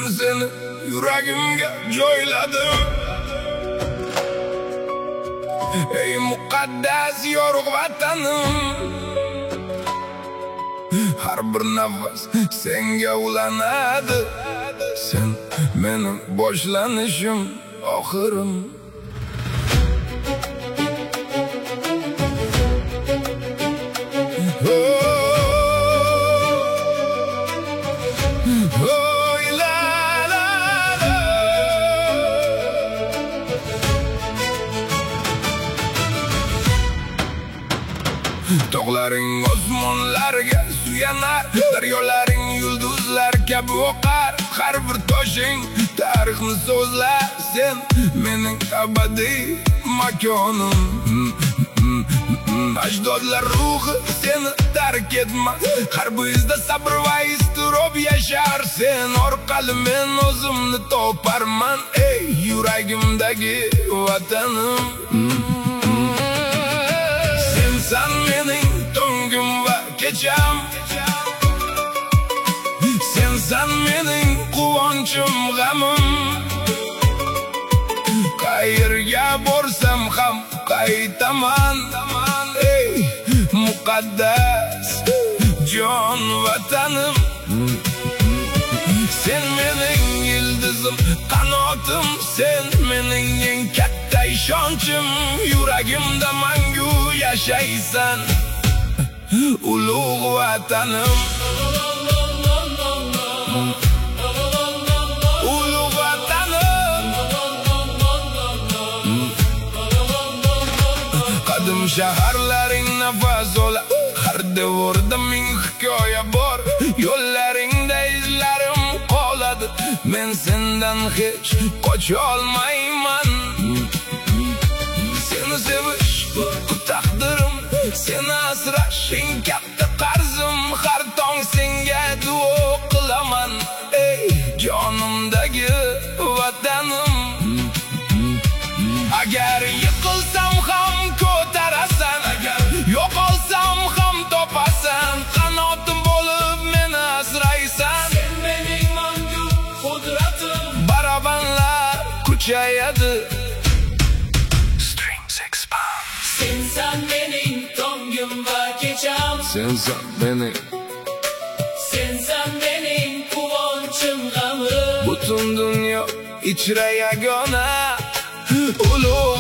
seni yuragimga joyladim. Ey muqaddas yorug' vatanim, har bir nafas senga ulanadi. Sen mening boshlanishim, oxirim. Tog'laring osmonlarga suyanar, daryolaring yulduzlar kabi oqar. Har bir toshing tarixni so'zlar, sen mening abadiy makonim. Ajdodlar ruhi seni tark etmas, har bir izda sabr va iztirob yashar. Sen orqali men o'zimni toparman, ey yuragimdagi vatanim. Sen mening tongim va kecham, sen mening quvonchim, g'amim. Qayerga borsam ham qaytaman, ey muqaddas jon vatanim. Sen mening yıldızım, qanotim, sen mening eng katta ishonchim. Yuragimda mangu yashaysan, ulug' vatanim. Ulug' vatanim. Qadim shaharlaring nafas olar, har devorda ming hikoya bor. Yo'llaringda izlarim qoladi, men sendan hech qocha olmayman. Seni sevish bu taqdirim, seni asrash eng katta qarzim. Har tong senga duo qilaman, ey jonimdagi vatanim. Agar yiqilsam ham ko'tarasan, yo'qolsam ham topasan. Qanotim bo'lib meni asraysan, sen mening mangu qudratim. Barabanlar kuchayadi, strings expand. Sensan mening tongim va kecham, Sensan mening quvonchim, g'amim. butun dunyo ichra yagona ulug'